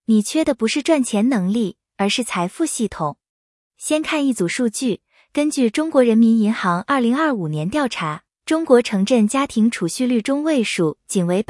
你缺的不是赚钱能力，而是财富系统。先看一组数据，根据中国人民银行2025年调查，中国城镇家庭储蓄率中位数仅为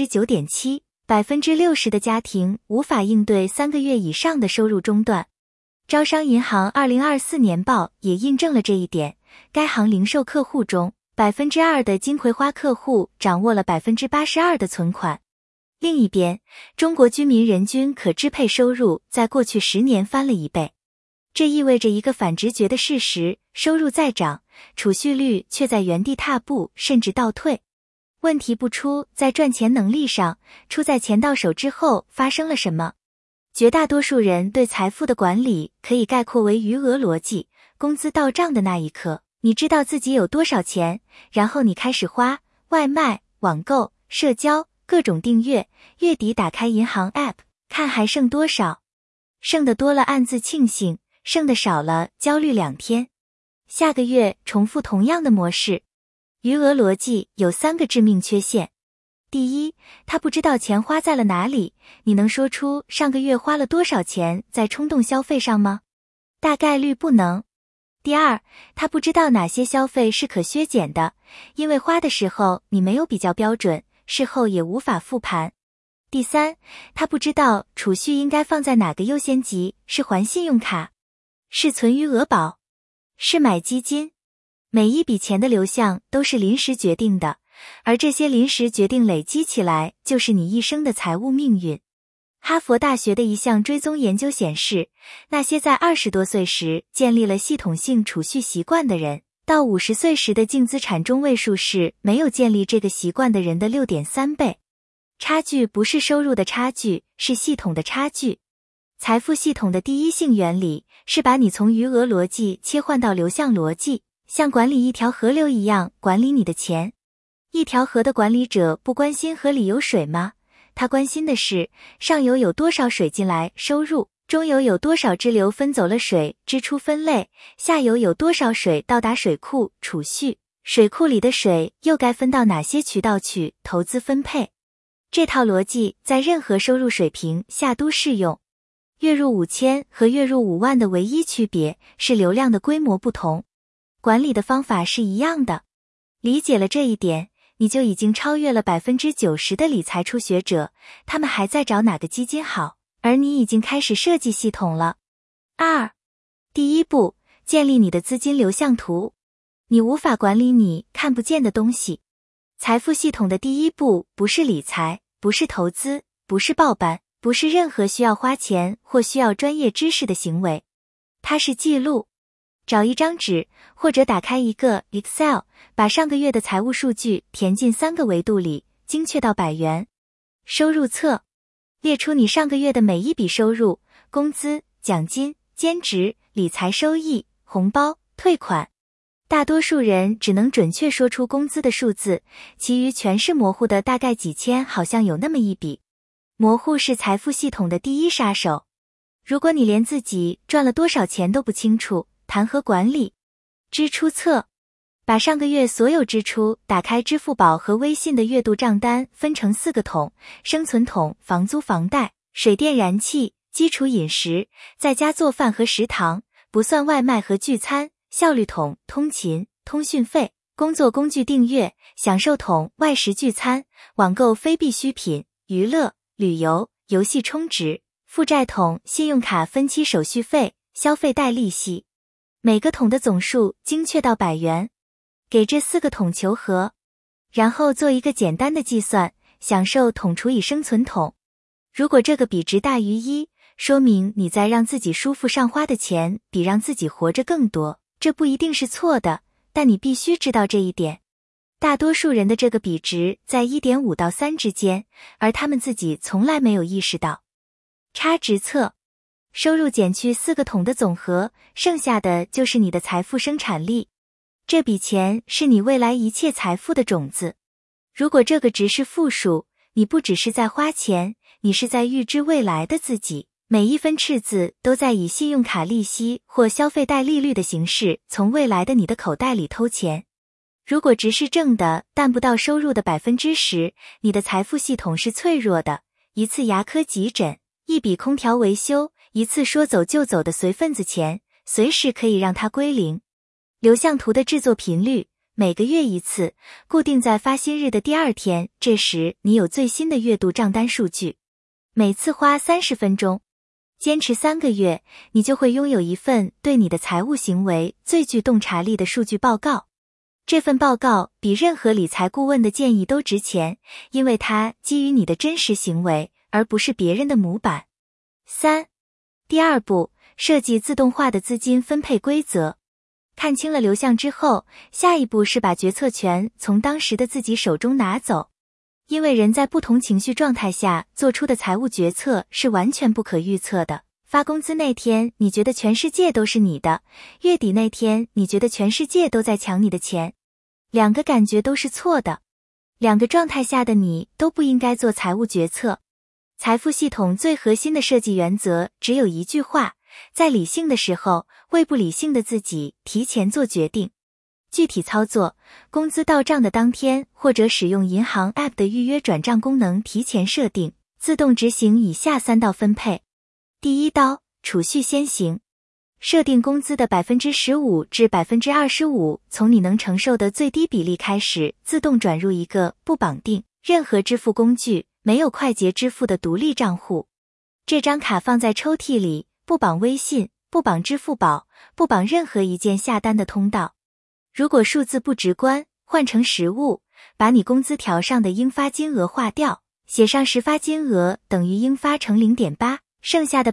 9.7%，60% 的家庭无法应对3个月以上的收入中断。招商银行2024年报也印证了这一点，该行零售客户中 2% 的金葵花客户掌握了 82% 的存款。另一边，中国居民人均可支配收入在过去10年翻了1倍。这意味着一个反直觉的事实，收入在涨，储蓄率却在原地踏步甚至倒退。问题不出在赚钱能力上，出在钱到手之后发生了什么。绝大多数人对财富的管理可以概括为余额逻辑，工资到账的那一刻，你知道自己有多少钱，然后你开始花，外卖、网购、社交、各种订阅，月底打开银行 App， 看还剩多少。剩的多了暗自庆幸，剩的少了焦虑2天。下个月重复同样的模式。余额逻辑有3个致命缺陷。第一，他不知道钱花在了哪里，你能说出上个月花了多少钱在冲动消费上吗？大概率不能。第二，他不知道哪些消费是可削减的，因为花的时候你没有比较标准，事后也无法复盘。第三，他不知道储蓄应该放在哪个优先级，是还信用卡，是存余额宝，是买基金。每一笔钱的流向都是临时决定的，而这些临时决定累积起来就是你一生的财务命运。哈佛大学的一项追踪研究显示，那些在20多岁时建立了系统性储蓄习惯的人，到50岁时的净资产中位数是没有建立这个习惯的人的 6.3 倍。差距不是收入的差距，是系统的差距。财富系统的第一性原理是把你从余额逻辑切换到流向逻辑，像管理一条河流一样管理你的钱。一条河的管理者不关心河里有水吗？他关心的是上游有多少水进来收入，中游有多少支流分走了水支出分类，下游有多少水到达水库储蓄，水库里的水又该分到哪些渠道去投资分配。这套逻辑在任何收入水平下都适用。月入5000和月入5万的唯一区别是流量的规模不同，管理的方法是一样的。理解了这一点，你就已经超越了 90% 的理财初学者，他们还在找哪个基金好，而你已经开始设计系统了。2. 第一步，建立你的资金流向图。你无法管理你看不见的东西。财富系统的第一步不是理财，不是投资，不是报班，不是任何需要花钱或需要专业知识的行为，它是记录。找一张纸，或者打开一个 Excel， 把上个月的财务数据填进3个维度里，精确到100元。收入册，列出你上个月的每一笔收入，工资、奖金、兼职、理财收益、红包、退款。大多数人只能准确说出工资的数字，其余全是模糊的，大概几千，好像有那么一笔。模糊是财富系统的第一杀手。如果你连自己赚了多少钱都不清楚，谈何管理？支出册，把上个月所有支出打开支付宝和微信的月度账单分成4个桶，生存桶、房租房贷、水电燃气、基础饮食，在家做饭和食堂，不算外卖和聚餐，效率桶、通勤、通讯费、工作工具订阅，享受桶、外食聚餐、网购非必需品、娱乐、旅游、游戏充值，负债桶、信用卡分期手续费、消费贷利息。每个桶的总数精确到100元，给这4个桶求和，然后做一个简单的计算，享受桶除以生存桶。如果这个比值大于1，说明你在让自己舒服上花的钱比让自己活着更多，这不一定是错的，但你必须知道这一点。大多数人的这个比值在 1.5 到3之间，而他们自己从来没有意识到。差值册，收入减去4个桶的总和，剩下的就是你的财富生产力。这笔钱是你未来一切财富的种子。如果这个值是负数，你不只是在花钱，你是在预支未来的自己。每一分赤字都在以信用卡利息或消费贷利率的形式从未来的你的口袋里偷钱。如果值是正的，但不到收入的 10%， 你的财富系统是脆弱的。一次牙科急诊， 一笔空调维修，一次说走就走的随份子钱，随时可以让它归零。流向图的制作频率，每个月一次，固定在发薪日的第2天，这时你有最新的月度账单数据。每次花30分钟，坚持3个月，你就会拥有一份对你的财务行为最具洞察力的数据报告。这份报告比任何理财顾问的建议都值钱，因为它基于你的真实行为，而不是别人的模板。3. 第2步，设计自动化的资金分配规则。看清了流向之后，下一步是把决策权从当时的自己手中拿走。因为人在不同情绪状态下做出的财务决策是完全不可预测的。发工资那天，你觉得全世界都是你的；月底那天，你觉得全世界都在抢你的钱。2个感觉都是错的。2个状态下的你都不应该做财务决策。财富系统最核心的设计原则只有一句话：在理性的时候，为不理性的自己提前做决定。具体操作，工资到账的当天，或者使用银行 App 的预约转账功能提前设定，自动执行以下3道分配。第1刀，储蓄先行。设定工资的 15% 至 25%， 从你能承受的最低比例开始，自动转入一个不绑定任何支付工具、没有快捷支付的独立账户。这张卡放在抽屉里，不绑微信，不绑支付宝，不绑任何一件下单的通道。如果数字不直观，换成实物，把你工资条上的应发金额划掉，写上实发金额等于应发乘 0.8， 剩下的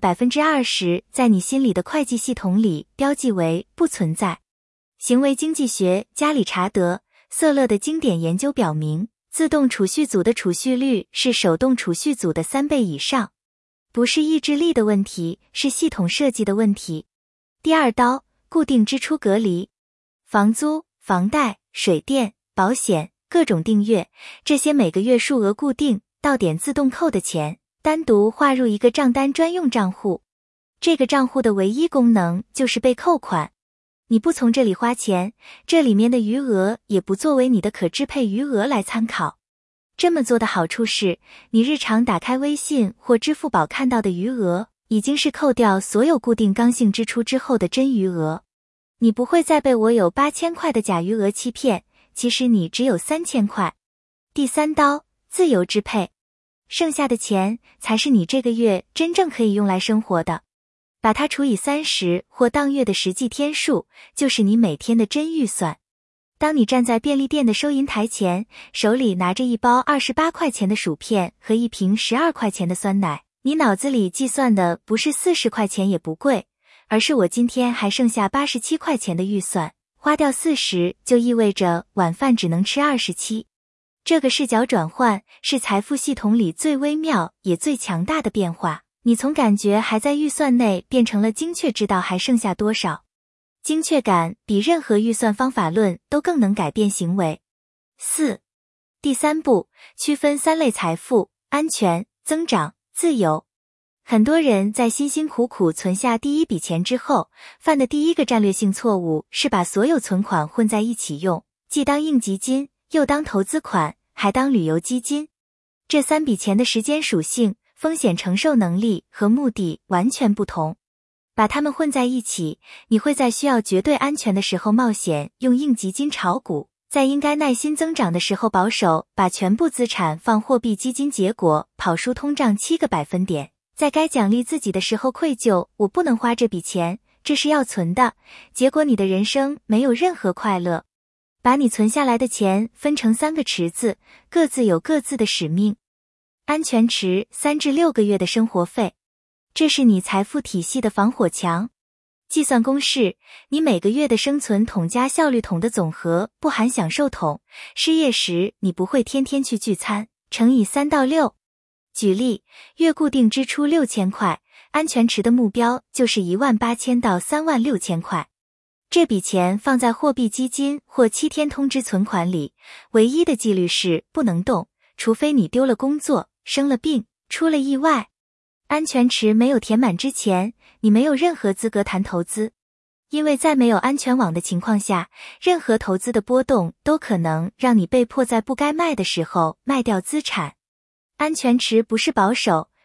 20% 在你心里的会计系统里标记为不存在。行为经济学家理查德·瑟勒的经典研究表明，自动储蓄组的储蓄率是手动储蓄组的3倍以上。不是意志力的问题，是系统设计的问题。第2刀，固定支出隔离。房租、房贷、水电、保险、各种订阅，这些每个月数额固定、到点自动扣的钱，单独划入一个账单专用账户。这个账户的唯一功能就是被扣款。你不从这里花钱，这里面的余额也不作为你的可支配余额来参考。这么做的好处是，你日常打开微信或支付宝看到的余额，已经是扣掉所有固定刚性支出之后的真余额。你不会再被我有8000块的假余额欺骗，其实你只有3000块。第3刀，自由支配。剩下的钱才是你这个月真正可以用来生活的。把它除以30或当月的实际天数，就是你每天的真预算。当你站在便利店的收银台前，手里拿着一包28块钱的薯片和一瓶12块钱的酸奶，你脑子里计算的不是40块钱也不贵，而是我今天还剩下87块钱的预算，花掉40就意味着晚饭只能吃27。这个视角转换是财富系统里最微妙也最强大的变化，你从感觉还在预算内变成了精确知道还剩下多少。精确感比任何预算方法论都更能改变行为。4. 第3步，区分3类财富：安全、增长、自由。很多人在辛辛苦苦存下第一笔钱之后，犯的第一个战略性错误是把所有存款混在一起用，既当应急金，又当投资款，还当旅游基金。这3笔钱的时间属性、风险承受能力和目的完全不同。把它们混在一起，你会在需要绝对安全的时候冒险用应急金炒股，在应该耐心增长的时候保守把全部资产放货币基金，结果跑输通胀7个百分点。在该奖励自己的时候愧疚，我不能花这笔钱，这是要存的，结果你的人生没有任何快乐。把你存下来的钱分成3个池子，各自有各自的使命。安全池，3至6个月的生活费，这是你财富体系的防火墙。计算公式，你每个月的生存桶加效率桶的总和不含享受桶，失业时你不会天天去聚餐，乘以3到6。举例，月固定支出6000块，安全池的目标就是18000到36000块。这笔钱放在货币基金或7天通知存款里，唯一的纪律是不能动，除非你丢了工作、生了病、出了意外。安全池没有填满之前，你没有任何资格谈投资。因为在没有安全网的情况下，任何投资的波动都可能让你被迫在不该卖的时候卖掉资产。安全池不是保守，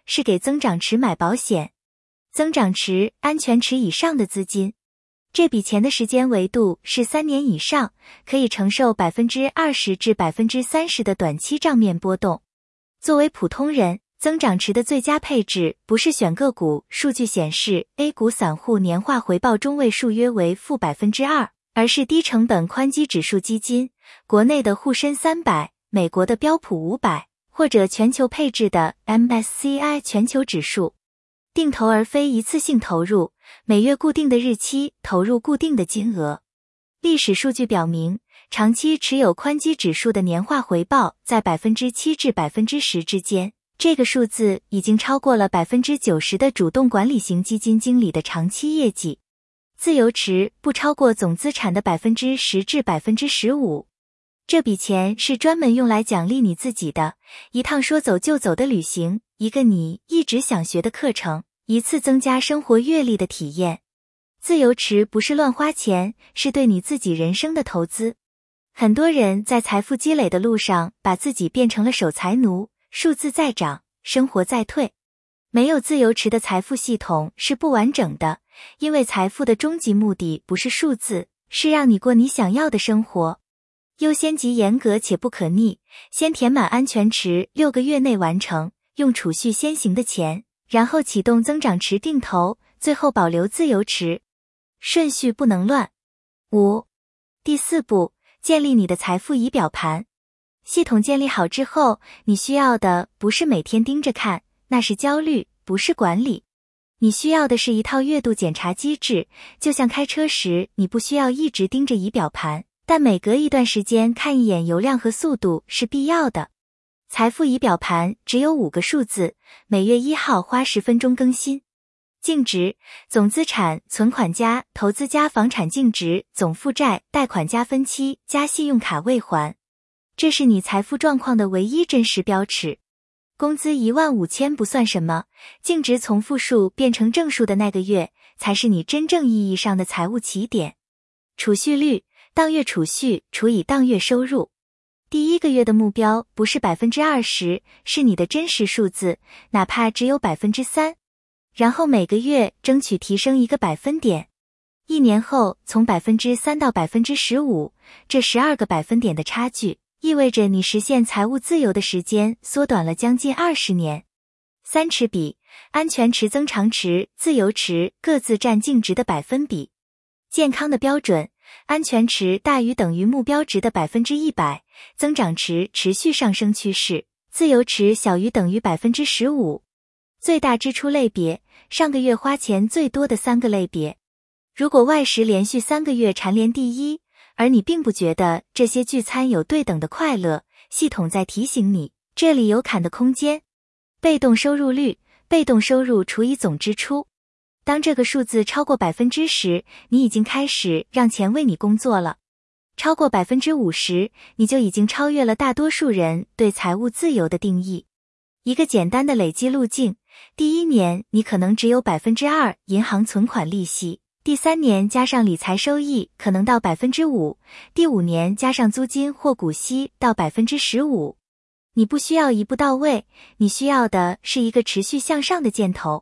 是给增长池买保险。增长池、安全池以上的资金，这笔钱的时间维度是3年以上，可以承受 20% 至 30% 的短期账面波动。作为普通人，增长池的最佳配置不是选个股，数据显示 A 股散户年化回报中位数约为负 2%， 而是低成本宽基指数基金，国内的沪深300、美国的标普500，或者全球配置的 MSCI 全球指数。定投而非一次性投入，每月固定的日期投入固定的金额。历史数据表明，长期持有宽基指数的年化回报在 7% 至 10% 之间，这个数字已经超过了 90% 的主动管理型基金经理的长期业绩。自由池不超过总资产的 10% 至 15%。这笔钱是专门用来奖励你自己的，一趟说走就走的旅行，一个你一直想学的课程，一次增加生活阅历的体验。自由池不是乱花钱，是对你自己人生的投资。很多人在财富积累的路上，把自己变成了守财奴，数字在涨，生活在退。没有自由池的财富系统是不完整的，因为财富的终极目的不是数字，是让你过你想要的生活。优先级严格且不可逆，先填满安全池，6个月内完成，用储蓄先行的钱，然后启动增长池定投，最后保留自由池。顺序不能乱。5. 第4步，建立你的财富仪表盘。系统建立好之后，你需要的不是每天盯着看，那是焦虑，不是管理。你需要的是一套月度检查机制，就像开车时，你不需要一直盯着仪表盘，但每隔一段时间看一眼油量和速度是必要的。财富仪表盘只有5个数字，每月1号花10分钟更新。净值、总资产、存款加投资加房产净值、总负债、贷款加分期加信用卡未还。这是你财富状况的唯一真实标尺。工资15000不算什么，净值从负数变成正数的那个月，才是你真正意义上的财务起点。储蓄率，当月储蓄除以当月收入。第1个月的目标不是 20%， 是你的真实数字，哪怕只有 3%。然后每个月争取提升1个百分点。1年后从 3% 到 15%， 这12个百分点的差距，意味着你实现财务自由的时间缩短了将近20年。3池比，安全池、增长池、自由池各自占净值的百分比。健康的标准，安全池大于等于目标值的 100%， 增长池持续上升趋势，自由池小于等于 15%。最大支出类别，上个月花钱最多的3个类别。如果外食连续3个月蝉联第一，而你并不觉得这些聚餐有对等的快乐，系统在提醒你，这里有砍的空间。被动收入率，被动收入除以总支出。当这个数字超过 10%， 你已经开始让钱为你工作了。超过 50%， 你就已经超越了大多数人对财务自由的定义。一个简单的累积路径，第1年你可能只有 2% 银行存款利息，第3年加上理财收益可能到 5%， 第5年加上租金或股息到 15%。 你不需要一步到位，你需要的是一个持续向上的箭头。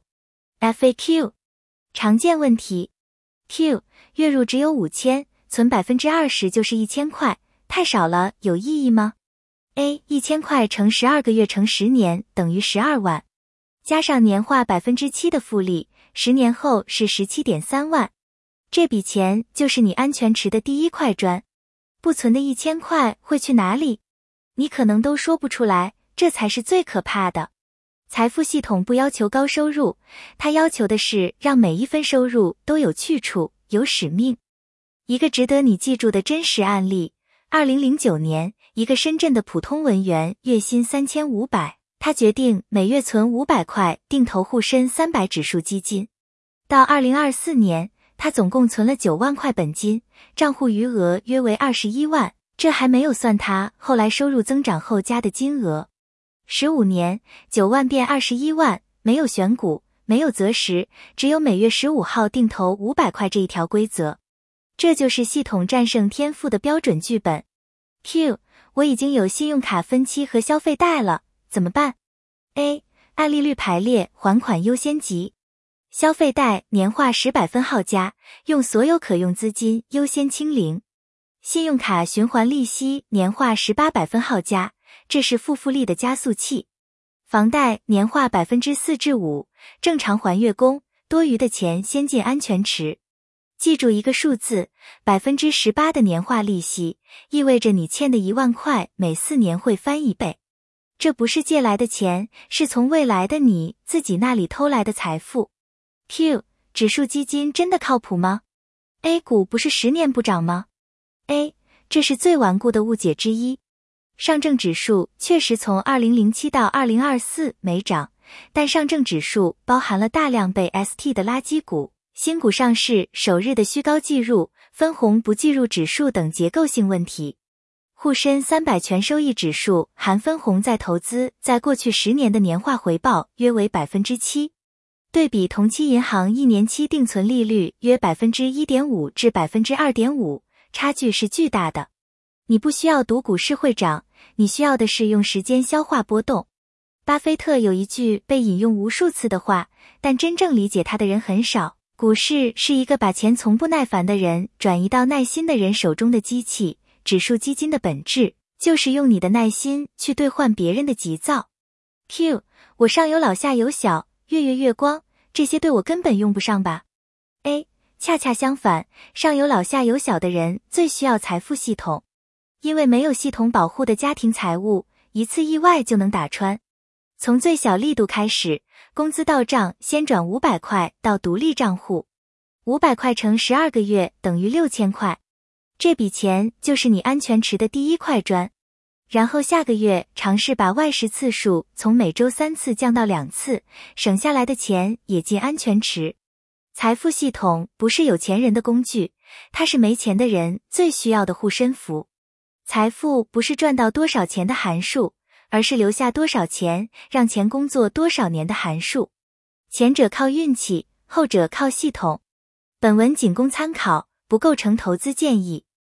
FAQ 常见问题。 Q 月入只有5000，存 20% 就是1000块，太少了，有意义吗？ A 1000块乘12个月乘10年等于12万，加上年化 7% 的复利，10年后是 17.3 万。这笔钱就是你安全池的第1块砖。不存的1000块会去哪里？你可能都说不出来，这才是最可怕的。财富系统不要求高收入，它要求的是让每一分收入都有去处，有使命。一个值得你记住的真实案例，2009年，一个深圳的普通文员月薪3500，他决定每月存500块定投沪深300指数基金。到2024年，他总共存了9万块本金，账户余额约为21万，这还没有算他后来收入增长后加的金额。15年，9万变21万，没有选股，没有择时，只有每月15号定投500块这一条规则。这就是系统战胜天赋的标准剧本。Q 我已经有信用卡分期和消费贷了，怎么办？ A 按利率排列，还款优先级。消费贷年化10%分号加，用所有可用资金优先清零。信用卡循环利息年化18%分号加，这是付复利的加速器。房贷年化4%至5%，正常还月供，多余的钱先进安全池。记住一个数字，18%的年化利息，意味着你欠的1万块每4年会翻1倍。这不是借来的钱，是从未来的你自己那里偷来的财富。Q， 指数基金真的靠谱吗？ A 股不是10年不涨吗？ A， 这是最顽固的误解之一。上证指数确实从2007到2024没涨，但上证指数包含了大量被 ST 的垃圾股、新股上市首日的虚高计入、分红不计入指数等结构性问题。沪深300全收益指数含分红再投资在过去10年的年化回报约为 7%， 对比同期银行1年期定存利率约 1.5% 至 2.5%， 差距是巨大的。你不需要赌股市会涨，你需要的是用时间消化波动。巴菲特有一句被引用无数次的话，但真正理解他的人很少。股市是一个把钱从不耐烦的人转移到耐心的人手中的机器，指数基金的本质就是用你的耐心去兑换别人的急躁。Q， 我上有老下有小，月月月光，这些对我根本用不上吧？ A， 恰恰相反，上有老下有小的人最需要财富系统。因为没有系统保护的家庭财务，一次意外就能打穿。从最小力度开始，工资到账先转500块到独立账户，500块乘12个月等于6000块，这笔钱就是你安全池的第一块砖。然后下个月尝试把外食次数从每周3次降到2次，省下来的钱也进安全池。财富系统不是有钱人的工具，它是没钱的人最需要的护身符。财富不是赚到多少钱的函数，而是留下多少钱，让钱工作多少年的函数。前者靠运气，后者靠系统。本文仅供参考，不构成投资建议。